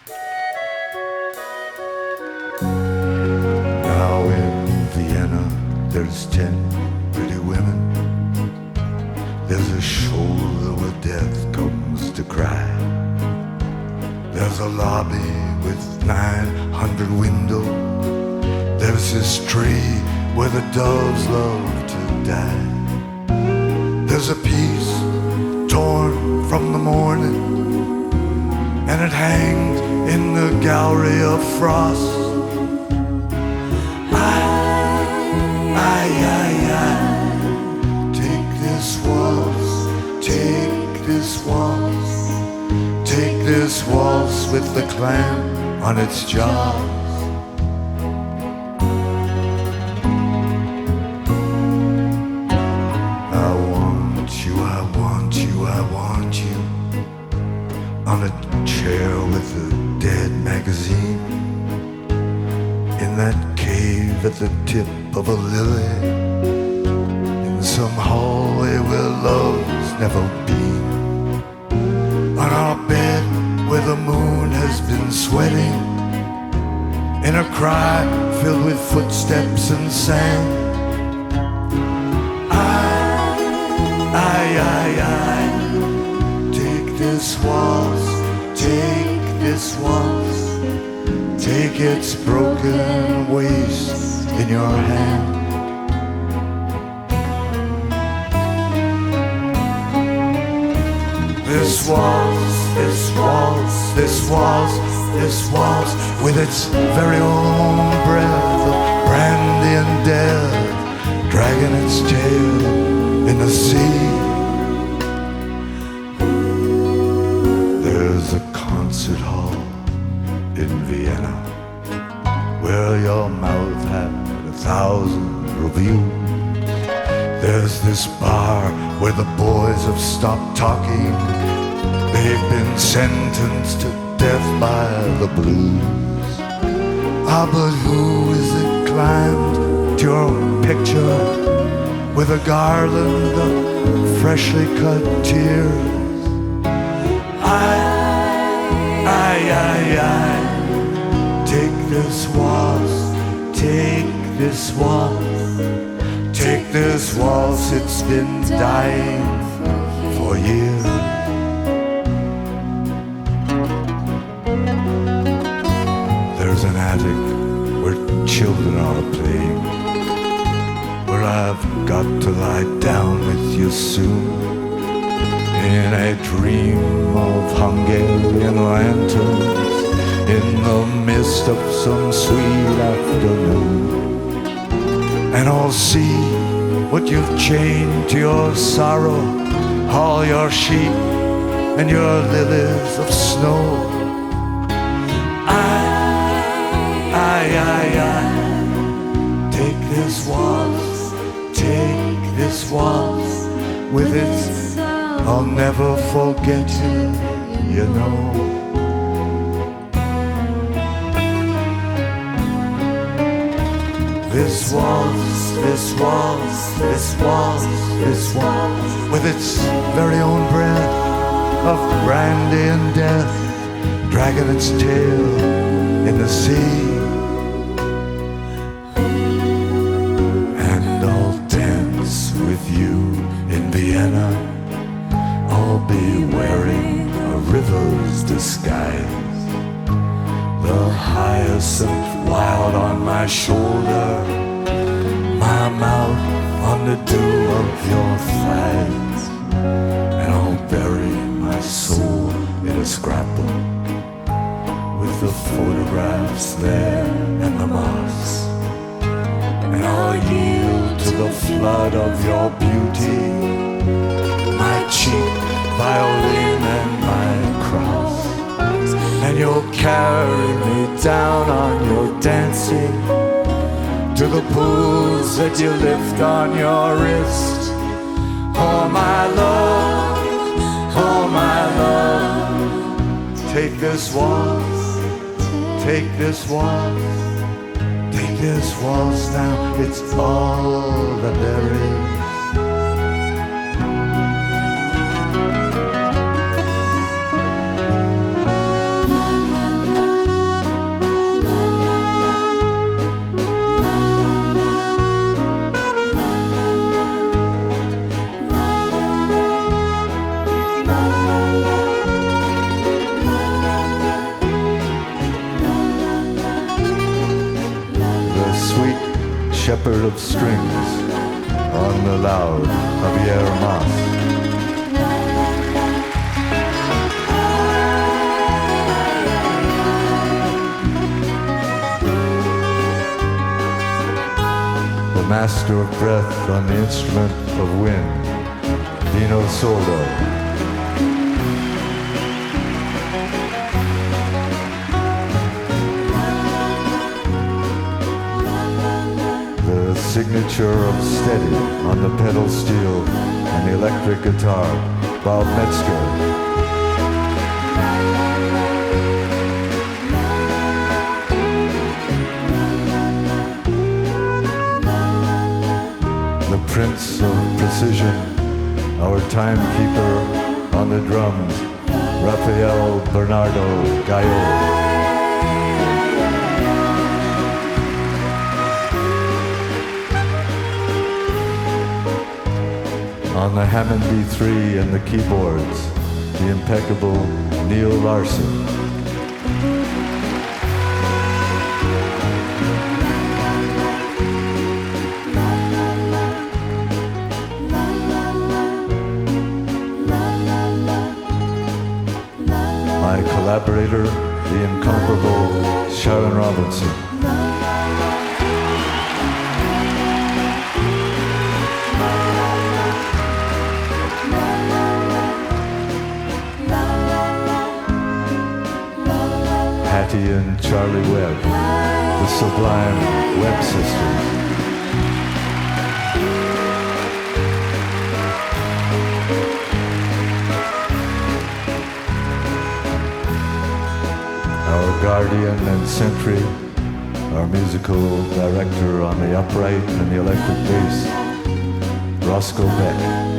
Now in Vienna there's 10 pretty women. There's a shoulder where death comes to cry. There's a lobby with 900 windows. There's this tree where the doves love to die. There's a piece torn from the morning, and it hangs in the gallery of frost. Take this waltz, take this waltz, take this waltz with the clam on its jaws. I want you, I want you, I want you on a chair with a dead magazine, in that cave at the tip of a lily, in some hallway where love's never been, on our bed where the moon has been sweating, in a cry filled with footsteps and sand. I take this waltz, take this waltz, take its broken waist in your hand. This waltz, this waltz, this waltz, this waltz, with its very own breath of brandy and death, dragging its tail in the sea. There's a concert hall in Vienna where your mouth had 1,000 reviews. There's this bar where the boys have stopped talking. They've been sentenced to death by the blues. Ah, but who is it climbed to your picture with a garland of freshly cut tears? I take this waltz, take this waltz, take this waltz, it's been dying for years. There's an attic where children are playing, where I've got to lie down with you soon, in a dream of Hungarian lanterns, in the mist of some sweet afternoon. And I'll see what you've chained to your sorrow, all your sheep and your lilies of snow. I take this waltz, take this waltz, with its I'll never forget you, you know. This waltz, this waltz, this waltz, this waltz, with its very own breath of brandy and death, dragging its tail in the sea. And I'll dance with you in Vienna. I'll be wearing a river's disguise, the hyacinth wild on my shoulder, my mouth on the dew of your thighs. And I'll bury my soul in a scrapbook with the photographs there and the moss. And I'll yield to the flood of your beauty, my cheap violin and my cross. And you'll carry me down on your dancing to the pools that you lift on your wrist. Oh my love, oh my love, take this waltz, take this waltz, take this waltz now, it's all that there is. shepherd of strings on the loud Javier Mas. The master of breath on the instrument of wind, Dino Sordo. The signature of steady on the pedal steel and the electric guitar, Bob Metzger. The prince of precision, our timekeeper on the drums, Rafael Bernardo Gallo. On the Hammond B3 and the keyboards, the impeccable Neil Larson. My collaborator, the incomparable Sharon Robinson. Patty and Charlie Webb, the sublime Webb sisters. Our guardian and sentry, our musical director on the upright and the electric bass, Roscoe Beck.